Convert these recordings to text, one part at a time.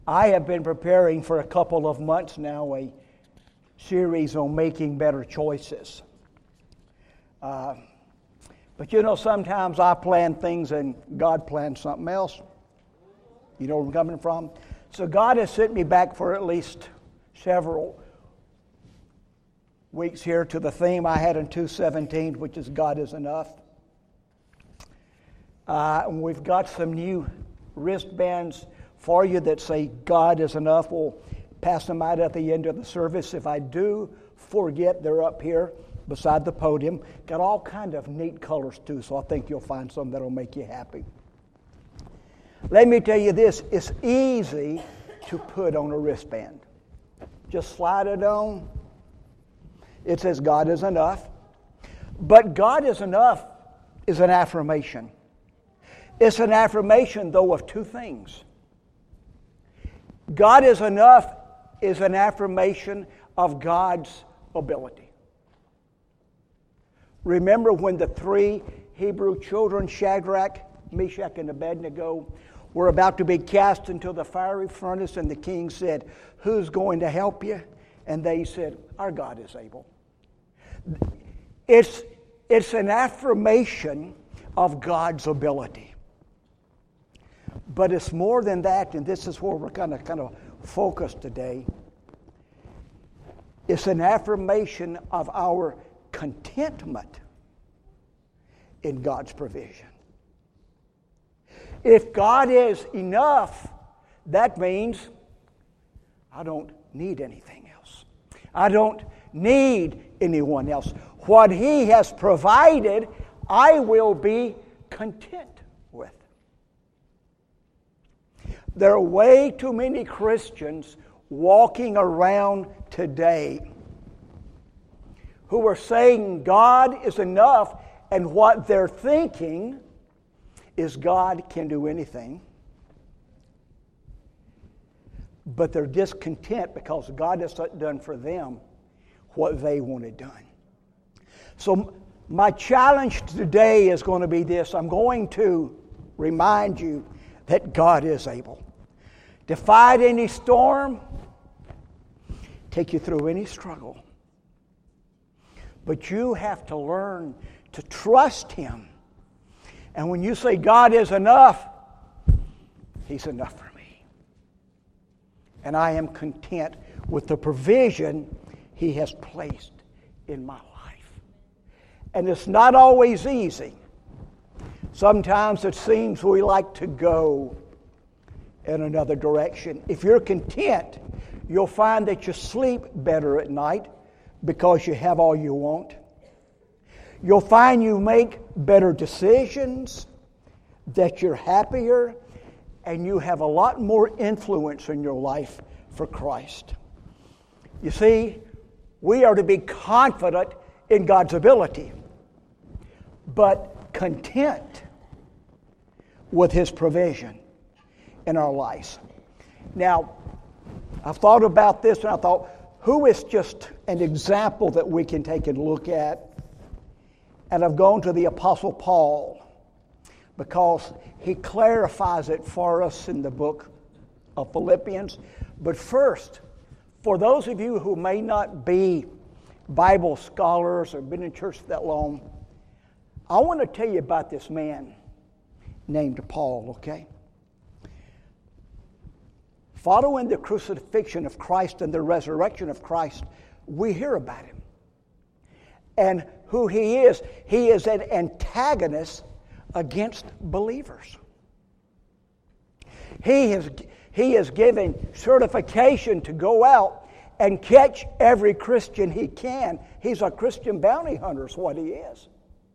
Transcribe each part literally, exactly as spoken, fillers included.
I have been preparing for a couple of months now a series on making better choices. Uh, but you know, sometimes I plan things and God plans something else. You know where I'm coming from? So God has sent me back for at least several weeks here to the theme I had in two seventeen, which is God is enough. Uh, and we've got some new wristbands for you that say God is enough. We'll pass them out at the end of the service. If I do forget, they're up here beside the podium. Got all kind of neat colors too, so I think you'll find some that'll make you happy. Let me tell you this, it's easy to put on a wristband. Just slide it on. It says God is enough. But God is enough is an affirmation. It's an affirmation, though, of two things. God is enough is an affirmation of God's ability. Remember when the three Hebrew children, Shadrach, Meshach, and Abednego, were about to be cast into the fiery furnace, and the king said, "Who's going to help you?" And they said, "Our God is able." It's, it's an affirmation of God's ability. But it's more than that, and this is where we're going to kind of focus today. It's an affirmation of our contentment in God's provision. If God is enough, that means I don't need anything else. I don't need anyone else. What He has provided, I will be content with. There are way too many Christians walking around today who are saying God is enough, and what they're thinking is God can do anything. But they're discontent because God has done for them what they wanted done. So my challenge today is going to be this. I'm going to remind you that God is able to fight any storm, take you through any struggle. But you have to learn to trust Him. And when you say God is enough, He's enough for me. And I am content with the provision He has placed in my life. And it's not always easy. Sometimes it seems we like to go in another direction. If you're content, you'll find that you sleep better at night because you have all you want. You'll find you make better decisions, that you're happier, and you have a lot more influence in your life for Christ. You see, we are to be confident in God's ability, but content with His provision in our lives. Now, I've thought about this, and I thought, who is just an example that we can take and look at? And I've gone to the Apostle Paul because he clarifies it for us in the book of Philippians. But first, for those of you who may not be Bible scholars or been in church that long, I want to tell you about this man named Paul, okay? Following the crucifixion of Christ and the resurrection of Christ, we hear about him. And who he is, he is an antagonist against believers. He has, he is given certification to go out and catch every Christian he can. He's a Christian bounty hunter is what he is.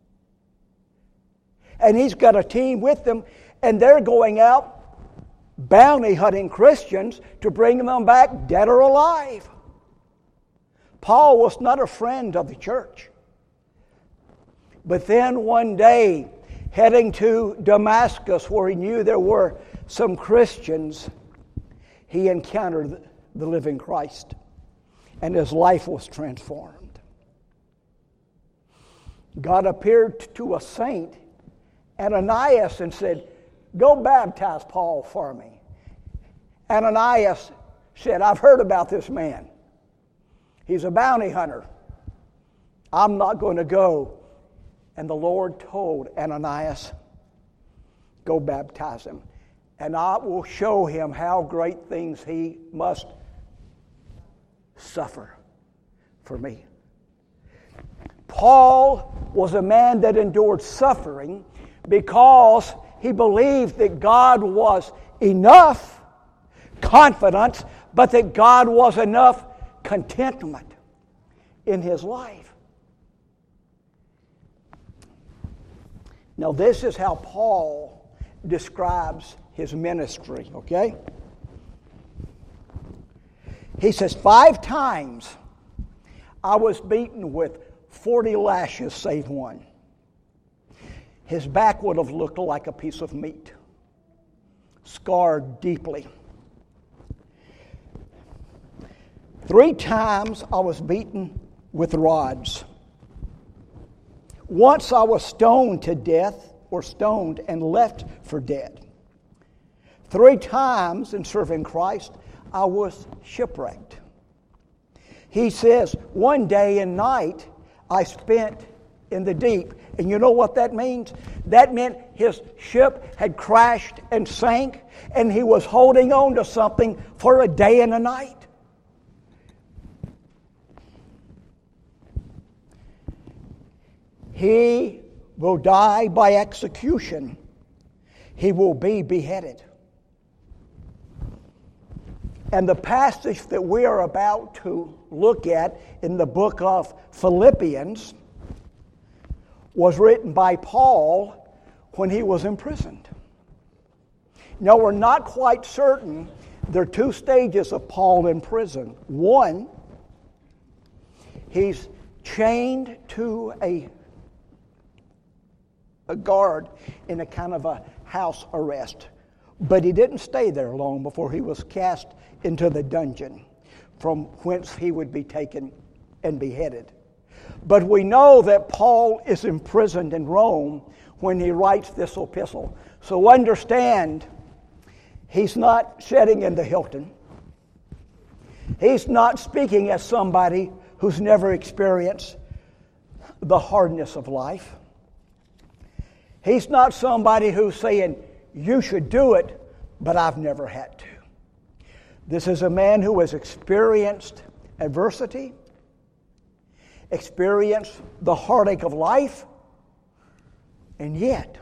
And he's got a team with them, and they're going out bounty hunting Christians to bring them back dead or alive. Paul was not a friend of the church. But then one day, heading to Damascus, where he knew there were some Christians, he encountered the living Christ, and his life was transformed. God appeared to a saint, Ananias, and said, "Go baptize Paul for me." Ananias said, I've heard about this man. He's a bounty hunter. I'm not going to go. And the Lord told Ananias, go baptize him, and I will show him how great things he must suffer for me. Paul was a man that endured suffering because he believed that God was enough confidence, but that God was enough contentment in his life. Now, this is how Paul describes his ministry, okay? He says, five times I was beaten with forty lashes save one. His back would have looked like a piece of meat, scarred deeply. Three times I was beaten with rods. Once I was stoned to death, or stoned and left for dead. Three times in serving Christ, I was shipwrecked. He says, one day and night I spent in the deep. And you know what that means? That meant his ship had crashed and sank, and he was holding on to something for a day and a night. He will die by execution. He will be beheaded. And the passage that we are about to look at in the book of Philippians was written by Paul when he was imprisoned. Now, we're not quite certain. There are two stages of Paul in prison. One, he's chained to a, a guard in a kind of a house arrest. But he didn't stay there long before he was cast into the dungeon, from whence he would be taken and beheaded. But we know that Paul is imprisoned in Rome when he writes this epistle. So understand, he's not sitting in the Hilton. He's not speaking as somebody who's never experienced the hardness of life. He's not somebody who's saying, you should do it, but I've never had to. This is a man who has experienced adversity, experienced the heartache of life, and yet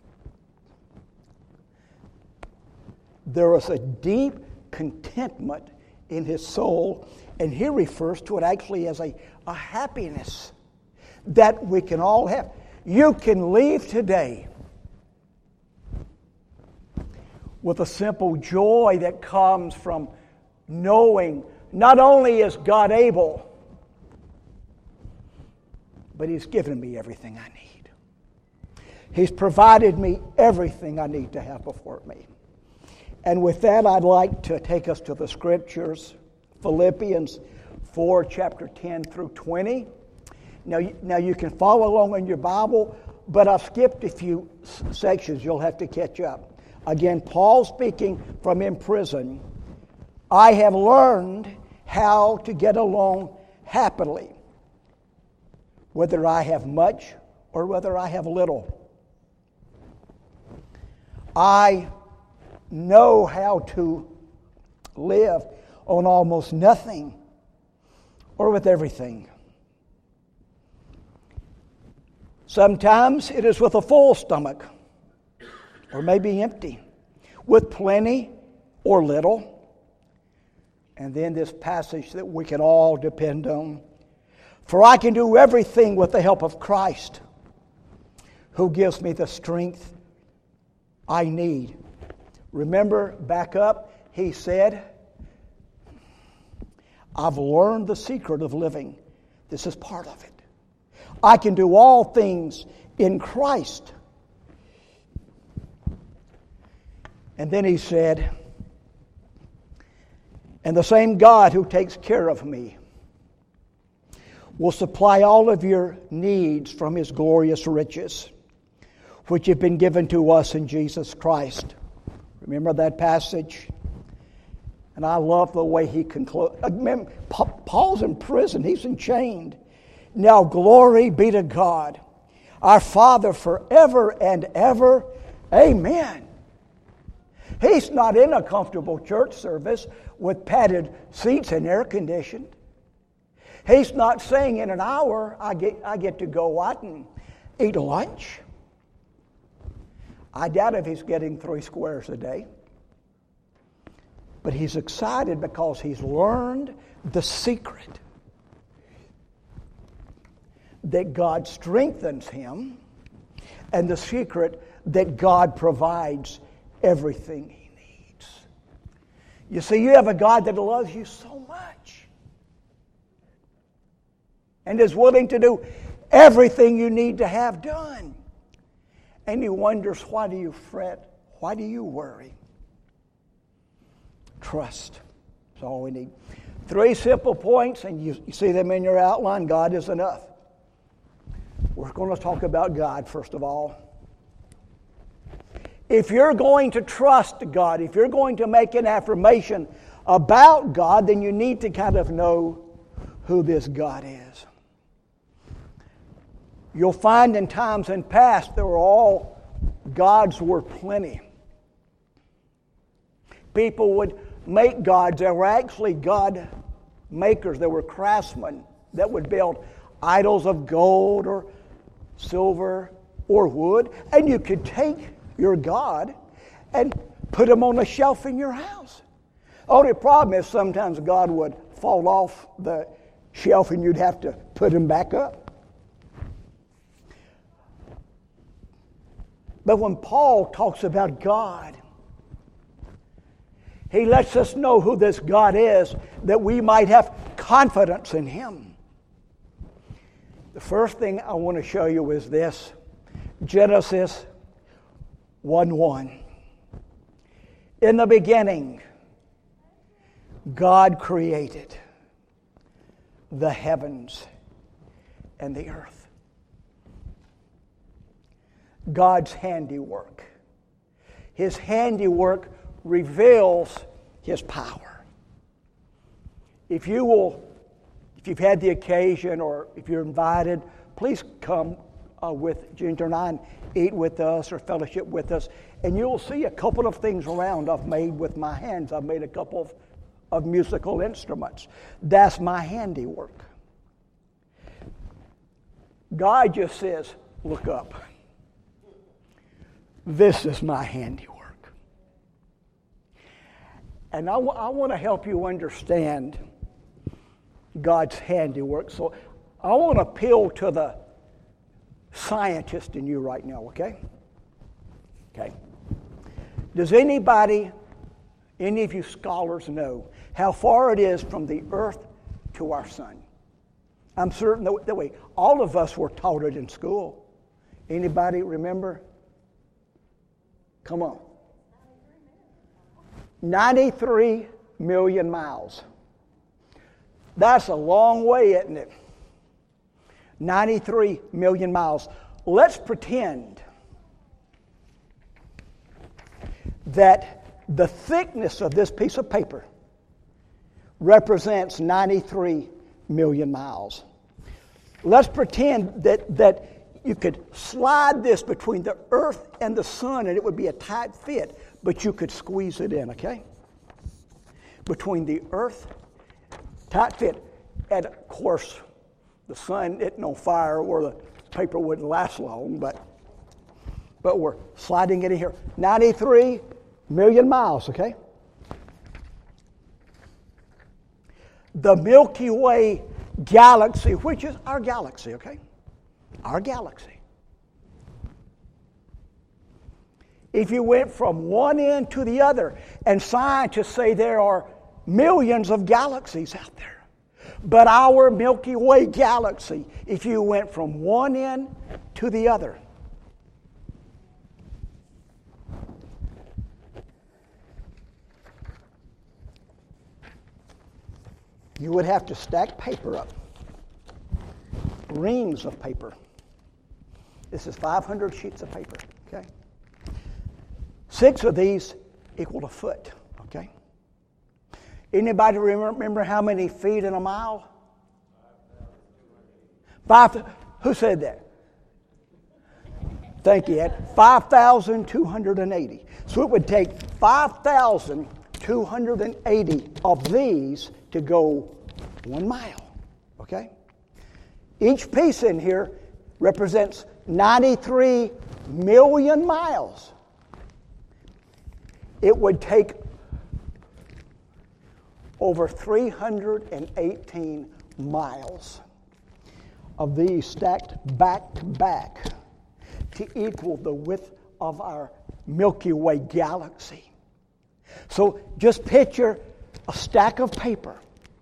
there is a deep contentment in his soul, and he refers to it actually as a, a happiness that we can all have. You can leave today with a simple joy that comes from knowing not only is God able, but He's given me everything I need. He's provided me everything I need to have before me. And with that, I'd like to take us to the Scriptures, Philippians four, chapter ten through twenty. Now, now you can follow along in your Bible, but I've skipped a few sections. You'll have to catch up. Again, Paul speaking from in prison. I have learned how to get along happily, whether I have much or whether I have little. I know how to live on almost nothing or with everything. Sometimes it is with a full stomach, or maybe empty, with plenty or little. And then this passage that we can all depend on. For I can do everything with the help of Christ, who gives me the strength I need. Remember, back up, he said, I've learned the secret of living. This is part of it. I can do all things in Christ. And then he said, and the same God who takes care of me will supply all of your needs from His glorious riches, which have been given to us in Jesus Christ. Remember that passage? And I love the way he concludes. Paul's in prison. He's enchained. Now glory be to God, our Father forever and ever. Amen. He's not in a comfortable church service with padded seats and air conditioned. He's not saying in an hour I get, I get to go out and eat lunch. I doubt if he's getting three squares a day. But he's excited because he's learned the secret that God strengthens him, and the secret that God provides everything he needs. You see, you have a God that loves you so much and is willing to do everything you need to have done. And he wonders, why do you fret? Why do you worry? Trust. That's all we need. Three simple points, and you, you see them in your outline. God is enough. We're going to talk about God first of all. If you're going to trust God, if you're going to make an affirmation about God, then you need to kind of know who this God is. You'll find in times in past there were all gods were plenty. People would make gods. There were actually God makers. There were craftsmen that would build idols of gold or silver or wood. And you could take your God and put him on a shelf in your house. Only problem is sometimes God would fall off the shelf and you'd have to put him back up. But when Paul talks about God, he lets us know who this God is, that we might have confidence in him. The first thing I want to show you is this. Genesis one one. In the beginning, God created the heavens and the earth. God's handiwork. His handiwork reveals his power. If you will, if you've had the occasion or if you're invited, please come uh, with Ginger and I and eat with us or fellowship with us, and you'll see a couple of things around I've made with my hands. I've made a couple of, of musical instruments. That's my handiwork. God just says, look up. This is my handiwork. And I, w- I want to help you understand God's handiwork. So I want to appeal to the scientist in you right now, okay? Okay. Does anybody, any of you scholars know how far it is from the earth to our sun? I'm certain that, that way, all of us were taught it in school. Anybody remember? Come on. ninety-three million miles. That's a long way, isn't it? ninety-three million miles. Let's pretend that the thickness of this piece of paper represents ninety-three million miles. Let's pretend that, that you could slide this between the earth and the sun and it would be a tight fit, but you could squeeze it in, okay? Between the earth, tight fit, and of course, the sun isn't on fire or the paper wouldn't last long, but, but we're sliding it in here. ninety-three million miles, okay? The Milky Way galaxy, which is our galaxy, okay? Our galaxy. If you went from one end to the other, and scientists say there are millions of galaxies out there, but our Milky Way galaxy, if you went from one end to the other, you would have to stack paper up, reams of paper. This is five hundred sheets of paper, okay? Six of these equal a foot, okay? Anybody remember how many feet in a mile? Five. Who said that? Thank you, Ed. five thousand two hundred eighty. So it would take five thousand two hundred eighty of these to go one mile. Okay? Each piece in here represents ninety-three million miles. It would take over three hundred eighteen miles of these stacked back to back to equal the width of our Milky Way galaxy. So just picture a stack of paper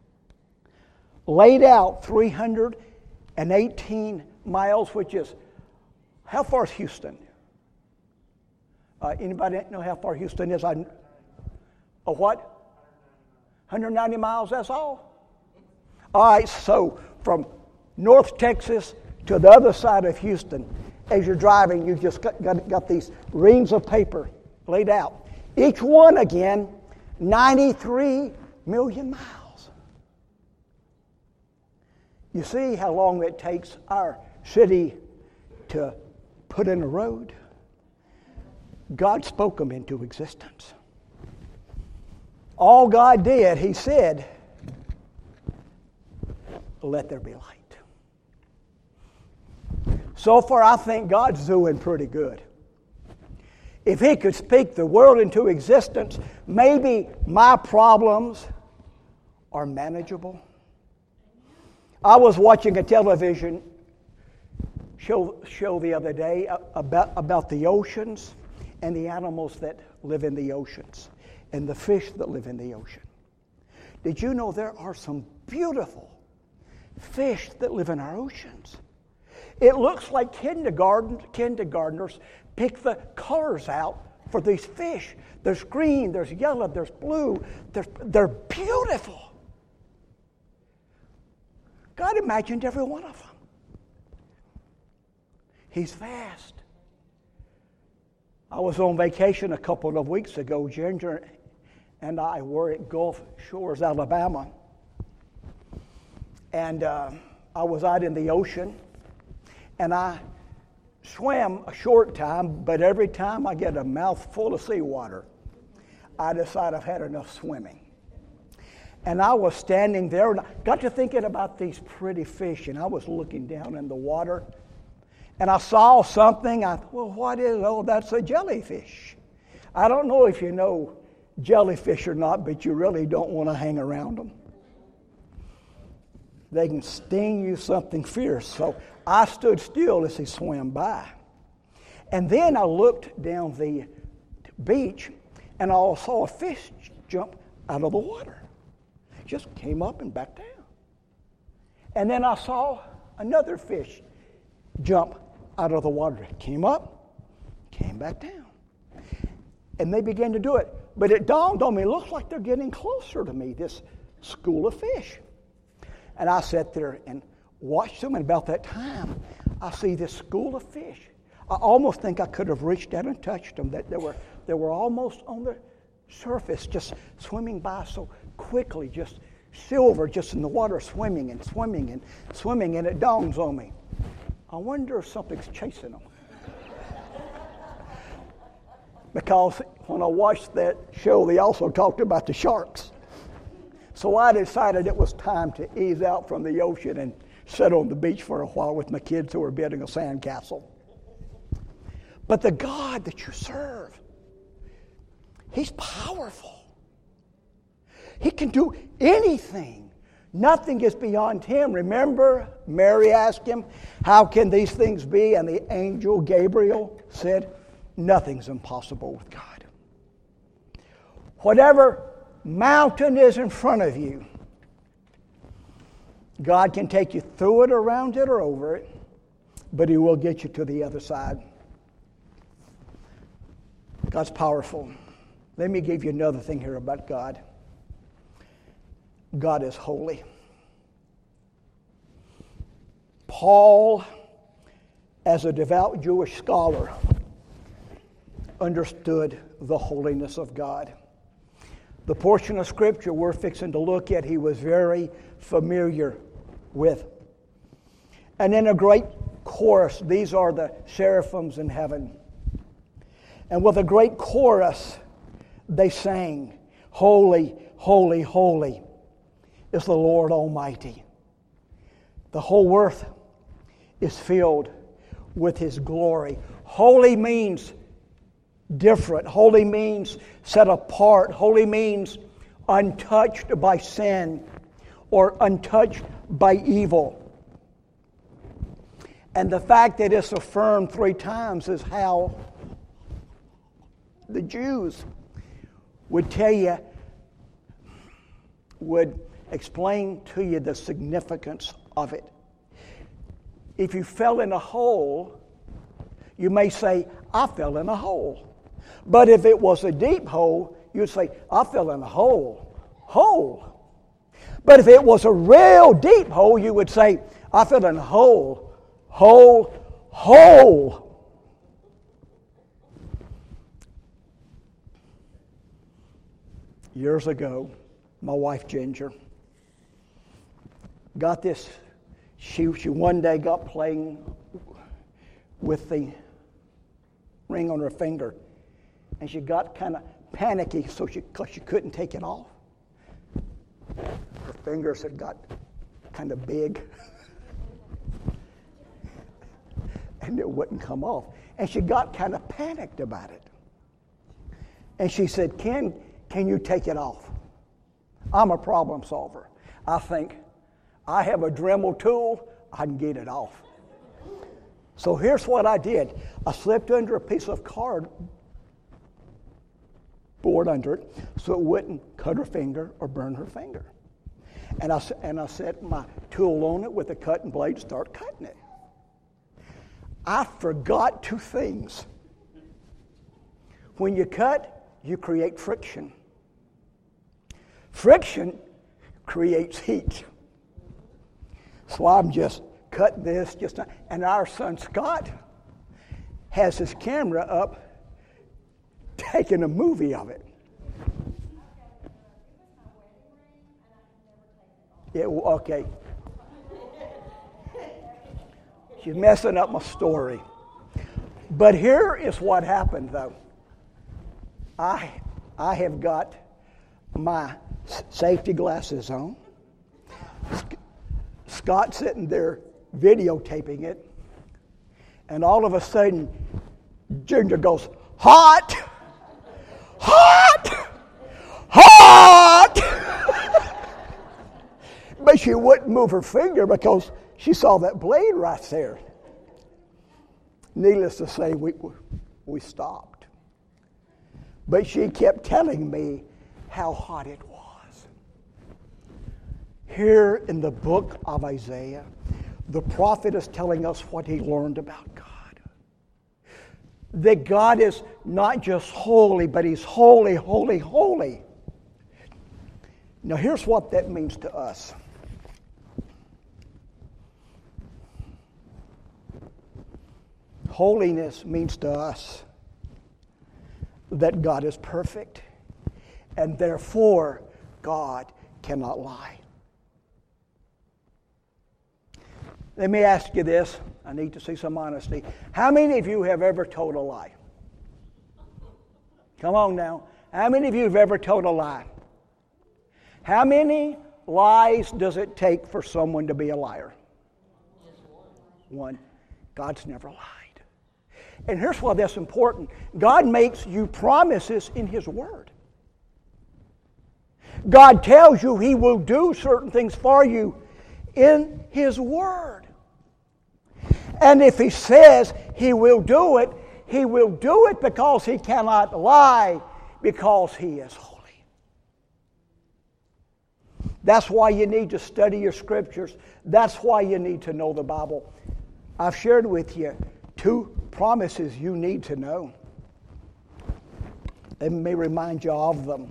laid out three hundred eighteen miles, which is, how far is Houston? Uh, anybody know how far Houston is? I, a what? one hundred ninety miles, that's all? All right, so from North Texas to the other side of Houston, as you're driving, you just got, got, got these reams of paper laid out. Each one, again, ninety-three million miles. You see how long it takes our city to put in a road? God spoke them into existence. All God did, He said, let there be light. So far, I think God's doing pretty good. If He could speak the world into existence, maybe my problems are manageable. I was watching a television show, show the other day about, about the oceans and the animals that live in the oceans and the fish that live in the ocean. Did you know there are some beautiful fish that live in our oceans? It looks like kindergarten, kindergartners pick the colors out for these fish. There's green, there's yellow, there's blue. They're, they're beautiful. God imagined every one of them. He's vast. I was on vacation a couple of weeks ago. Ginger and I were at Gulf Shores, Alabama. And uh, I was out in the ocean. And I swam a short time, but every time I get a mouthful of seawater, I decide I've had enough swimming. And I was standing there and I got to thinking about these pretty fish, and I was looking down in the water. And I saw something. I thought, well, what is it? Oh, that's a jellyfish. I don't know if you know jellyfish or not, but you really don't want to hang around them. They can sting you something fierce. So I stood still as he swam by. And then I looked down the beach, and I saw a fish jump out of the water. It just came up and back down. And then I saw another fish jump out of the water. It came up, came back down. And they began to do it. But it dawned on me, it looks like they're getting closer to me, this school of fish. And I sat there and watched them, and about that time, I see this school of fish. I almost think I could have reached down and touched them. That they were, they were almost on the surface, just swimming by so quickly, just silver, just in the water, swimming and swimming and swimming. And it dawns on me, I wonder if something's chasing them. Because when I watched that show, they also talked about the sharks. So I decided it was time to ease out from the ocean and sit on the beach for a while with my kids who were building a sandcastle. But the God that you serve, He's powerful. He can do anything. Nothing is beyond Him. Remember, Mary asked Him, how can these things be? And the angel Gabriel said, nothing's impossible with God. Whatever mountain is in front of you, God can take you through it, around it, or over it, but He will get you to the other side. God's powerful. Let me give you another thing here about God. God is holy. Paul, as a devout Jewish scholar, understood the holiness of God. the portion of Scripture we're fixing to look at, he was very familiar with. And in a great chorus, these are the seraphims in heaven. And with a great chorus, they sang, "Holy, holy, holy is the Lord Almighty. The whole earth is filled with His glory." Holy means different. Holy means set apart. Holy means untouched by sin or untouched by evil. And the fact that it's affirmed three times is how the Jews would tell you, would explain to you the significance of it. If you fell in a hole, you may say, "I fell in a hole." But if it was a deep hole, you'd say, "I fell in a hole." Hole. But if it was a real deep hole, you would say, "I fell in a hole." Hole. Hole. Years ago, my wife Ginger got this. She, she one day got playing with the ring on her finger, and she got kind of panicky, so she, cause she couldn't take it off. Her fingers had got kind of big, and it wouldn't come off. And she got kind of panicked about it. And she said, Ken, can you take it off? I'm a problem solver. I think, I have a Dremel tool, I can get it off. So here's what I did. I slipped under a piece of cardboard under it so it wouldn't cut her finger or burn her finger. And I, and I set my tool on it with a cutting blade to start cutting it. I forgot two things. When you cut, you create friction. Friction creates heat. So I'm just cutting this, just and our son Scott has his camera up, taking a movie of it. Yeah, okay. She's messing up my story. But here is what happened, though. I I have got my safety glasses on. Scott's sitting there videotaping it, and all of a sudden, Ginger goes, "Hot! Hot! Hot!" But she wouldn't move her finger because she saw that blade right there. Needless to say, we, we stopped. But she kept telling me how hot it was. Here in the book of Isaiah, the prophet is telling us what he learned about God. That God is not just holy, but He's holy, holy, holy. Now here's what that means to us. Holiness means to us that God is perfect, and therefore God cannot lie. Let me ask you this. I need to see some honesty. How many of you have ever told a lie? Come on now. How many of you have ever told a lie? How many lies does it take for someone to be a liar? One. God's never lied. And here's why that's important. God makes you promises in His Word. God tells you He will do certain things for you in His Word. And if He says He will do it, He will do it because He cannot lie, because He is holy. That's why you need to study your Scriptures. That's why you need to know the Bible. I've shared with you two promises you need to know. Let me remind you of them.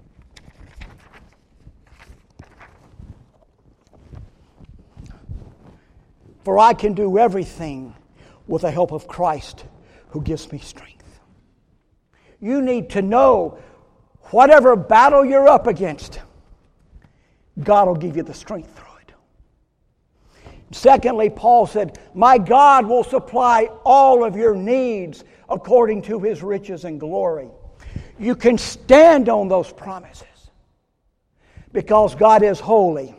For I can do everything with the help of Christ who gives me strength. You need to know whatever battle you're up against, God will give you the strength through it. Secondly, Paul said, my God will supply all of your needs according to His riches and glory. You can stand on those promises because God is holy.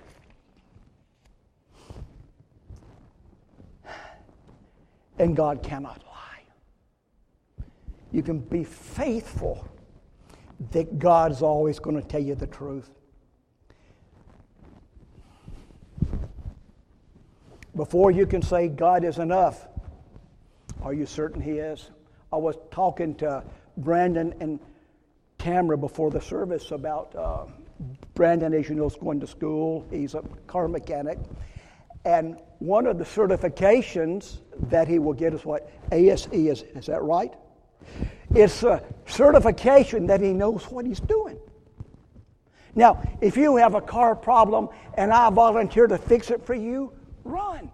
And God cannot lie. You can be faithful that God's always going to tell you the truth. Before you can say God is enough, are you certain He is? I was talking to Brandon and Tamara before the service about uh, Brandon, as you know, is going to school. He's a car mechanic. And one of the certifications that he will get is what? A S E, is, is that right? It's a certification that he knows what he's doing. Now, if you have a car problem and I volunteer to fix it for you, run.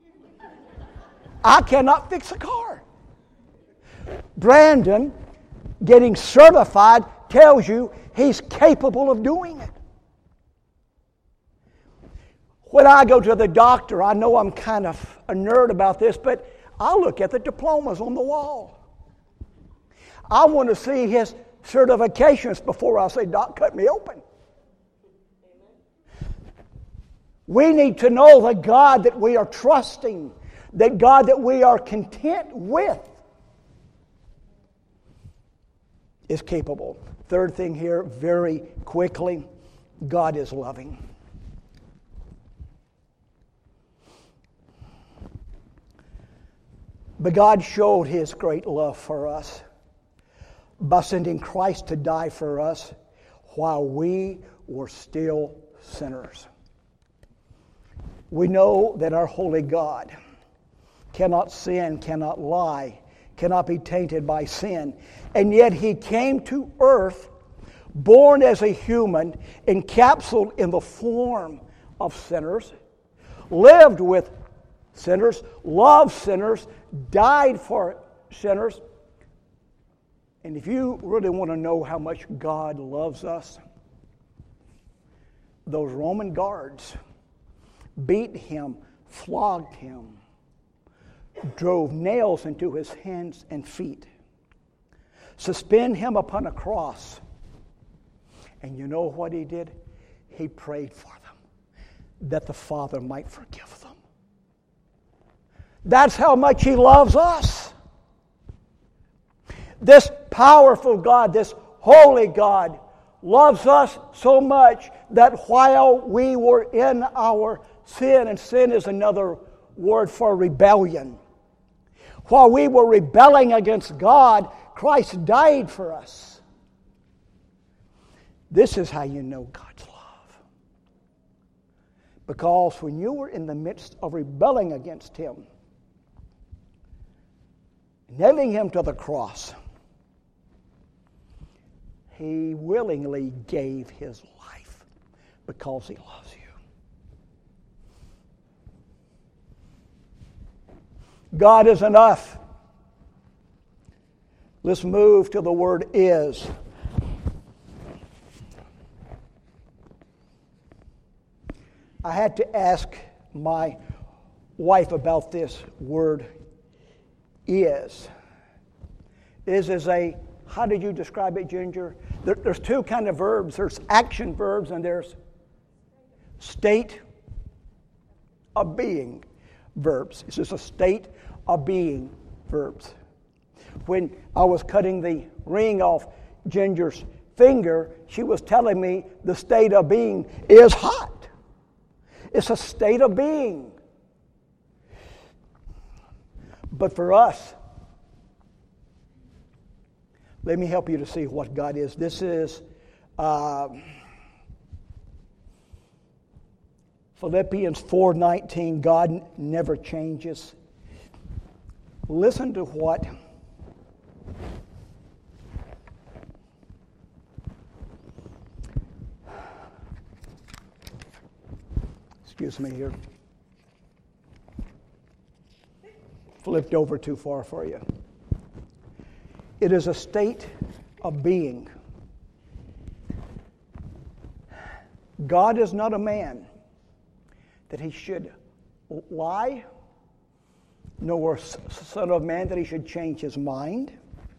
I cannot fix a car. Brandon, getting certified, tells you he's capable of doing it. When I go to the doctor, I know I'm kind of a nerd about this, but I look at the diplomas on the wall. I want to see his certifications before I say, Doc, cut me open. We need to know the God that we are trusting, that God that we are content with is capable. Third thing here, very quickly, God is loving. But God showed His great love for us by sending Christ to die for us while we were still sinners. We know that our holy God cannot sin, cannot lie, cannot be tainted by sin. And yet He came to earth, born as a human, encapsulated in the form of sinners, lived with sinners, loved sinners, died for sinners. And if you really want to know how much God loves us, those Roman guards beat Him, flogged Him, drove nails into His hands and feet, suspended Him upon a cross. And you know what He did? He prayed for them, that the Father might forgive them. That's how much He loves us. This powerful God, this holy God, loves us so much that while we were in our sin, and sin is another word for rebellion, while we were rebelling against God, Christ died for us. This is how you know God's love. Because when you were in the midst of rebelling against Him, nailing Him to the cross, He willingly gave His life because He loves you. God is enough. Let's move to the word is. I had to ask my wife about this word is. Is is a, how did you describe it, Ginger? There, there's two kind of verbs. There's action verbs and there's state of being verbs. It's just a state of being verbs. When I was cutting the ring off Ginger's finger, she was telling me the state of being is hot. It's a state of being. But for us, let me help you to see what God is. This is uh, Philippians four nineteen. God never changes. Listen to what excuse me here. Flipped over too far for you. It is a state of being. God is not a man that he should lie, nor son of man that he should change his mind.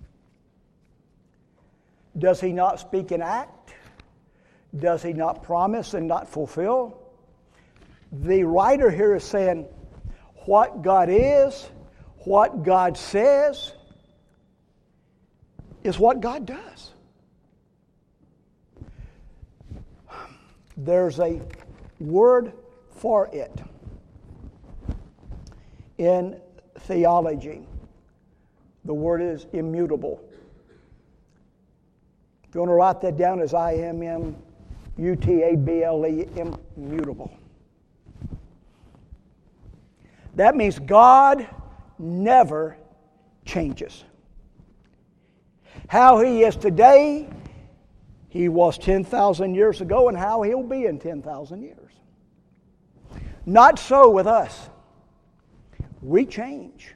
Does he not speak and act? Does he not promise and not fulfill? The writer here is saying what God is, what God says, is what God does. There's a word for it in theology. The word is immutable. If you want to write that down as I M M U T A B L E, immutable. That means God never changes. How he is today, he was ten thousand years ago, and how he'll be in ten thousand years. Not so with us. We change.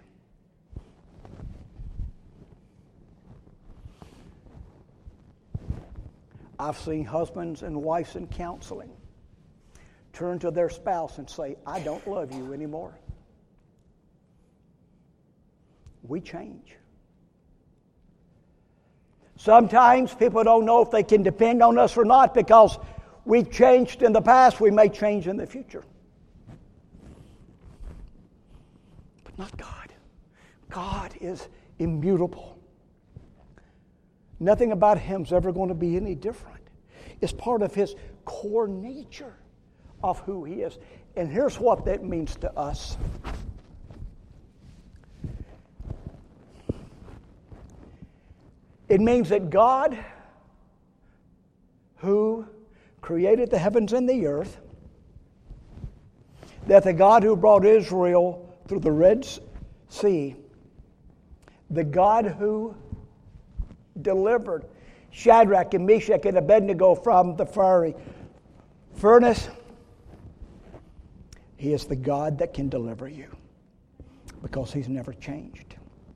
I've seen husbands and wives in counseling turn to their spouse and say, I don't love you anymore. We change. Sometimes people don't know if they can depend on us or not because we've changed in the past, we may change in the future. But not God. God is immutable. Nothing about him is ever going to be any different. It's part of his core nature of who he is. And here's what that means to us. It means that God, who created the heavens and the earth, that the God who brought Israel through the Red Sea, the God who delivered Shadrach and Meshach and Abednego from the fiery furnace, he is the God that can deliver you because he's never changed.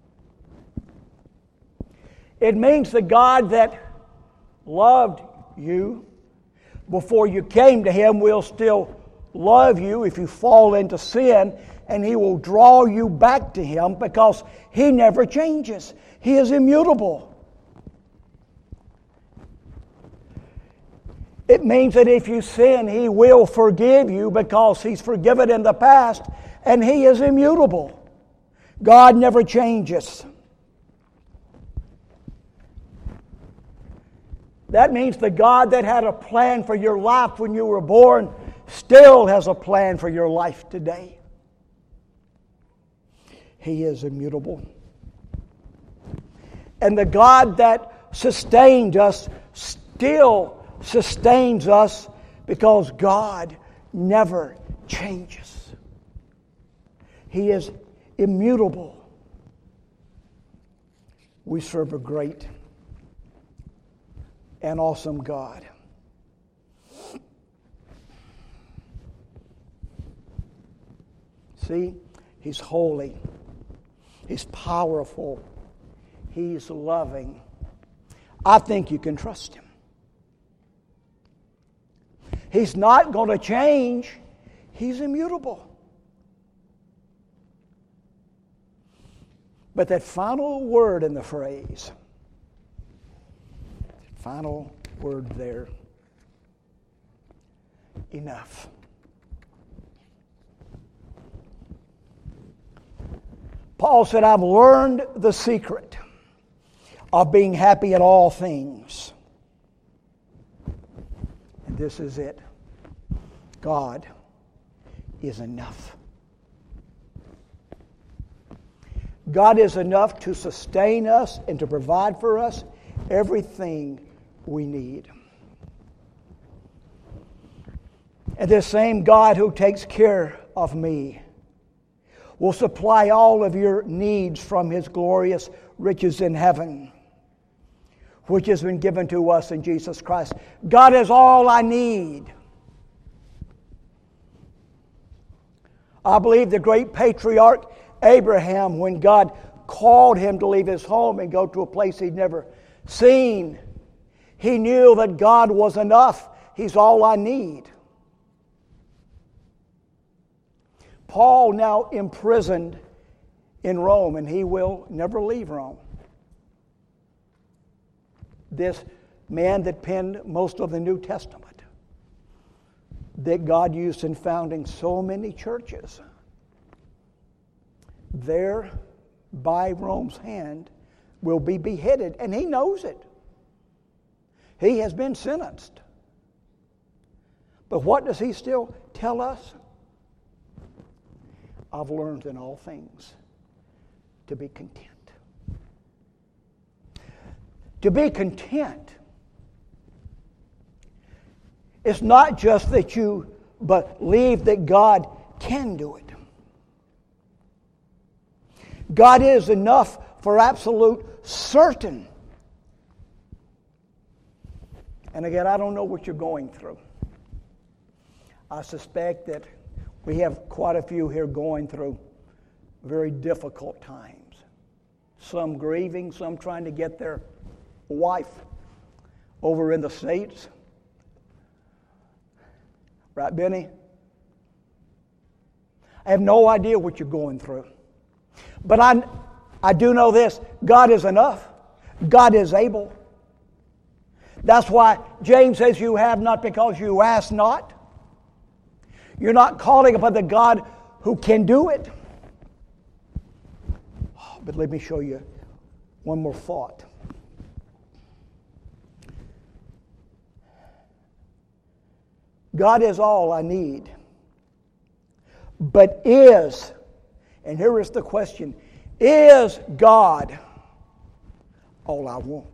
It means the God that loved you before you came to him will still love you if you fall into sin, and he will draw you back to him because he never changes. He is immutable. It means that if you sin, he will forgive you because he's forgiven in the past, and he is immutable. God never changes. That means the God that had a plan for your life when you were born still has a plan for your life today. He is immutable. And the God that sustained us still sustains us because God never changes. He is immutable. We serve a great and awesome God. See, he's holy. He's powerful. He's loving. I think you can trust him. He's not going to change. He's immutable. But that final word in the phrase, that final word there, enough. Paul said, I've learned the secret of being happy in all things. And this is it. God is enough. God is enough to sustain us and to provide for us everything we need. And this same God who takes care of me will supply all of your needs from his glorious riches in heaven, which has been given to us in Jesus Christ. God is all I need. I believe the great patriarch Abraham, when God called him to leave his home and go to a place he'd never seen, he knew that God was enough. He's all I need. Paul, now imprisoned in Rome, and he will never leave Rome. This man that penned most of the New Testament, that God used in founding so many churches, there by Rome's hand will be beheaded, and he knows it. He has been sentenced. But what does he still tell us? I've learned in all things to be content. To be content. It's not just that you believe that God can do it. God is enough for absolute certain. And again, I don't know what you're going through. I suspect that we have quite a few here going through very difficult times. Some grieving, some trying to get their wife over in the States. Right, Benny? I have no idea what you're going through. But I, I do know this. God is enough. God is able. That's why James says you have not because you ask not. You're not calling upon the God who can do it. Oh, but let me show you one more thought. God is all I need. But is, and here is the question, is God all I want?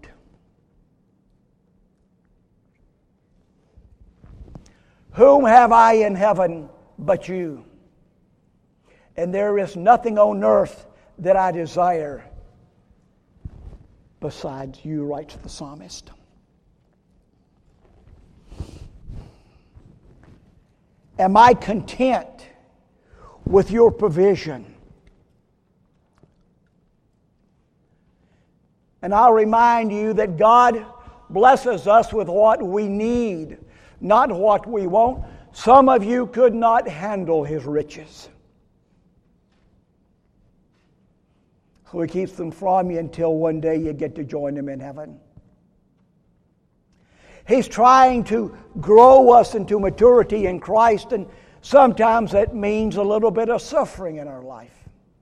Whom have I in heaven but you? And there is nothing on earth that I desire besides you, writes the psalmist. Am I content with your provision? And I'll remind you that God blesses us with what we need, not what we want. Some of you could not handle His riches. So He keeps them from you until one day you get to join Him in heaven. He's trying to grow us into maturity in Christ, and sometimes that means a little bit of suffering in our life.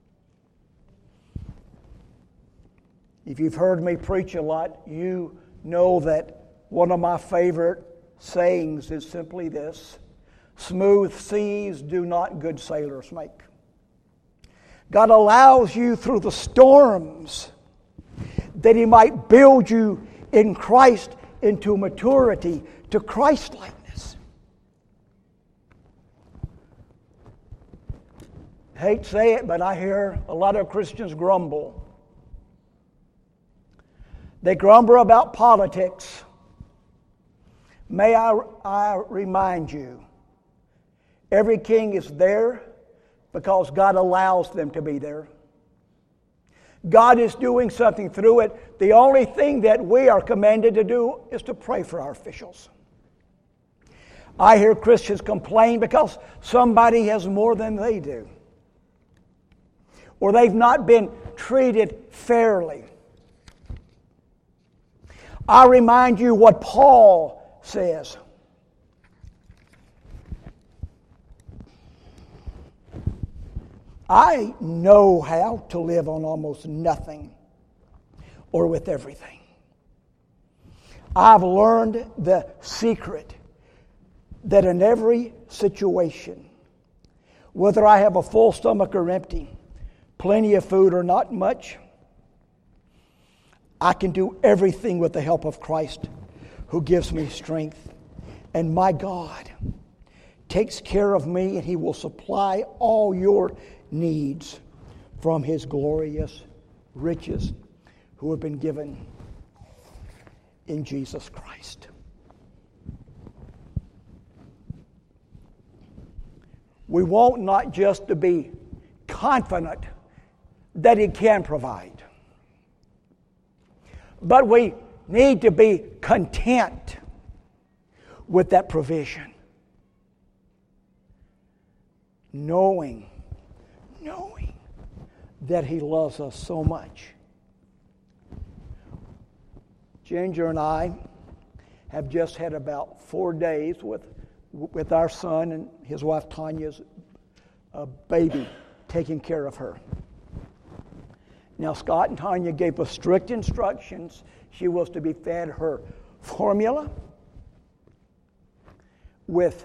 If you've heard me preach a lot, you know that one of my favorite sayings is simply this: smooth seas do not good sailors make. God allows you through the storms that He might build you in Christ into maturity, to Christ-likeness. I hate to say it, but I hear a lot of Christians grumble. They grumble about politics. May I, I remind you, every king is there because God allows them to be there. God is doing something through it. The only thing that we are commanded to do is to pray for our officials. I hear Christians complain because somebody has more than they do, or they've not been treated fairly. I remind you what Paul says. I know how to live on almost nothing or with everything. I've learned the secret that in every situation, whether I have a full stomach or empty, plenty of food or not much, I can do everything with the help of Christ who gives me strength. And my God takes care of me, and He will supply all your needs from His glorious riches who have been given in Jesus Christ. We want not just to be confident that He can provide, but we need to be content with that provision. Knowing, knowing that He loves us so much. Ginger and I have just had about four days with, with our son and his wife Tanya's uh, baby, taking care of her. Now, Scott and Tanya gave us strict instructions. She was to be fed her formula with,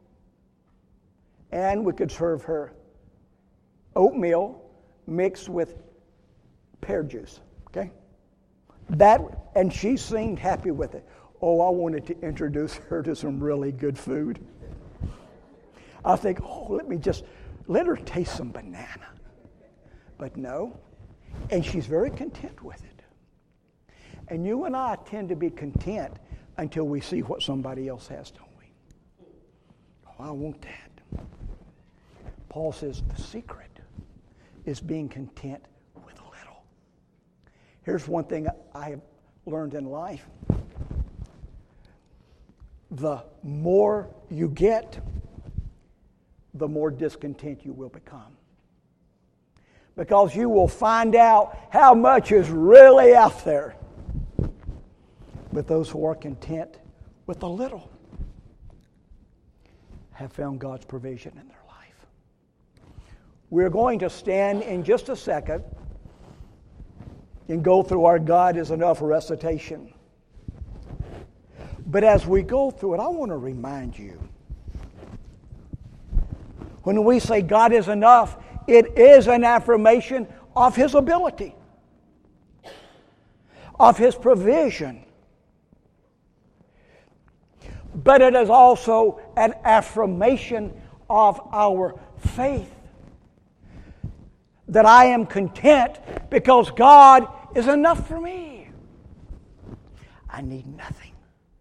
and we could serve her oatmeal mixed with pear juice, okay? That, and she seemed happy with it. Oh, I wanted to introduce her to some really good food. I think, oh, let me just, let her taste some banana. But no, and she's very content with it. And you and I tend to be content until we see what somebody else has, don't we? Oh, I want that. Paul says the secret is being content with little. Here's one thing I have learned in life. The more you get, the more discontent you will become. Because you will find out how much is really out there. But those who are content with a little have found God's provision in their life. We're going to stand in just a second and go through our God is Enough recitation. But as we go through it, I want to remind you, when we say God is enough, it is an affirmation of His ability, of His provision. But it is also an affirmation of our faith. That I am content because God is enough for me. I need nothing.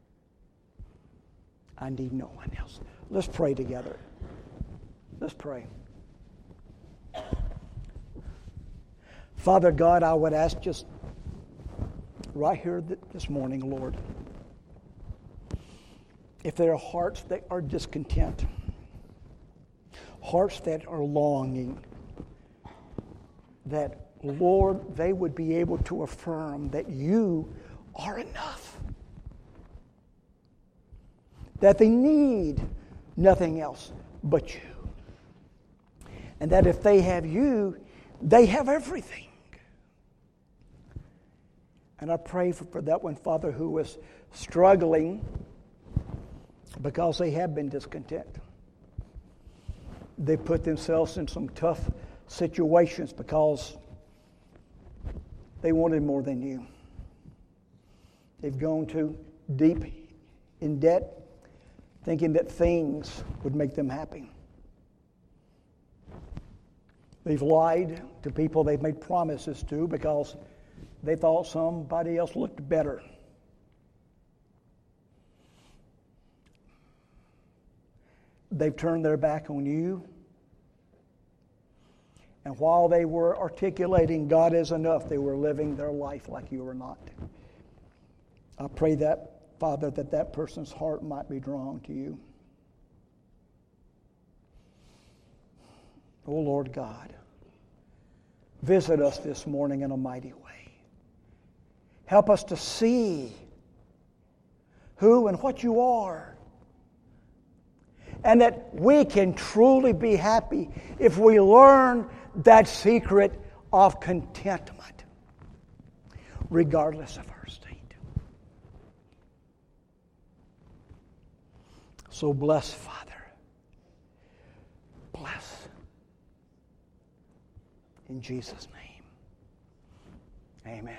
I need no one else. Let's pray together. Let's pray. Father God, I would ask just right here this morning, Lord, if there are hearts that are discontent, hearts that are longing, that, Lord, they would be able to affirm that you are enough. That they need nothing else but you. And that if they have you, they have everything. And I pray for, for that one, Father, who is struggling because they have been discontent. They put themselves in some tough situations because they wanted more than you. They've gone too deep in debt, thinking that things would make them happy. They've lied to people they've made promises to because they thought somebody else looked better. They've turned their back on you. And while they were articulating God is enough, they were living their life like you were not. I pray that, Father, that that person's heart might be drawn to you. Oh, Lord God, visit us this morning in a mighty way. Help us to see who and what you are. And that we can truly be happy if we learn that secret of contentment, regardless of our state. So bless, Father. Bless. In Jesus' name. Amen.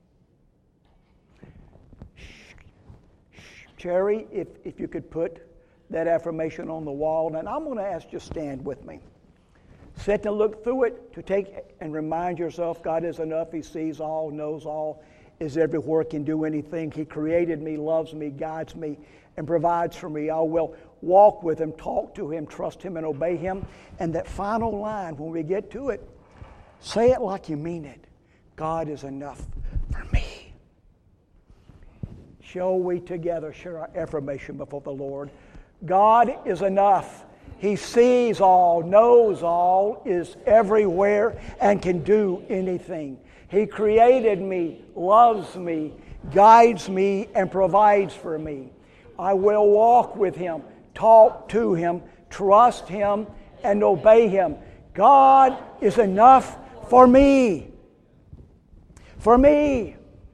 Cherry, if, if you could put that affirmation on the wall, and I'm going to ask you to stand with me. Sit and look through it to take and remind yourself God is enough. He sees all, knows all, is everywhere, can do anything. He created me, loves me, guides me, and provides for me. I will walk with Him, talk to Him, trust Him, and obey Him. And that final line, when we get to it, say it like you mean it. God is enough for me. Shall we together share our affirmation before the Lord? God is enough. He sees all, knows all, is everywhere, and can do anything. He created me, loves me, guides me, and provides for me. I will walk with Him, talk to Him, trust Him, and obey Him. God is enough for me. For me.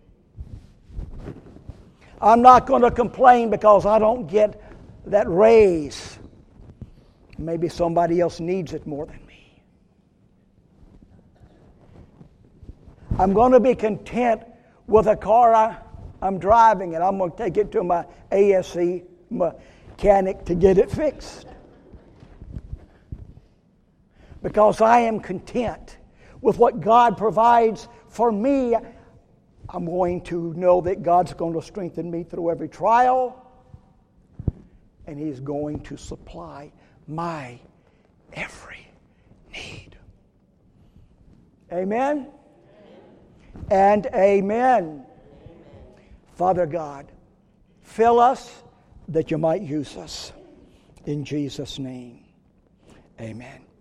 I'm not going to complain because I don't get that raise. Maybe somebody else needs it more than me. I'm going to be content with a car I, I'm driving, and I'm going to take it to my A S C mechanic to get it fixed. Because I am content with what God provides for me. I'm going to know that God's going to strengthen me through every trial, and He's going to supply my every need. Amen? And amen. Father God, fill us that You might use us. In Jesus' name, amen.